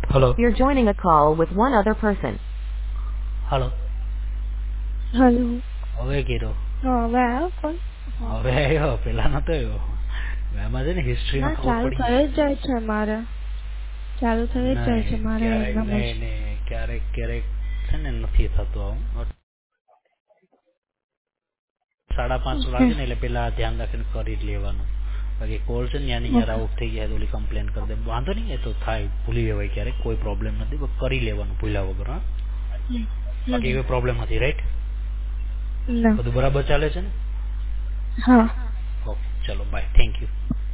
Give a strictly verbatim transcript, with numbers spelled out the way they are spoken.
Hello. You're joining a call with one other person. Hello. Hello. હવે કીધો હા હવે આવ્યો ફોન? હવે આવ્યો પેલા નતો આવ્યો એમાં છે ને હિસ્ટ્રીમાં ના ખબર ચાલુ પડી થઈ જ જાય છે મારે ચાલુ થઈ જ જાય છે મારે ક્યારેક એકદમ જ નહીં નહીં ક્યારેક ક્યારેક છે ને નથી થતું આવું સાડા પાંચ વાગે ને એટલે પેલા ધ્યાન રાખીને કરી જ લેવાનું બાકી કોલ છે ને યાની યાર આઉટ થઈ ગયા તો ઓલી કમ્પ્લેન કરી દે વાંધો નહીં એ તો થાય ભૂલી જવાય ક્યારેક કોઈ પ્રોબ્લેમ નથી બસ કરી લેવાનું ભૂલ્યા વગર હા બાકી કોઈ પ્રોબ્લેમ નથી રાઈટ ના બધું બરાબર ચાલે છે ને હા ઓકે ચલો બાય થેન્ક યુ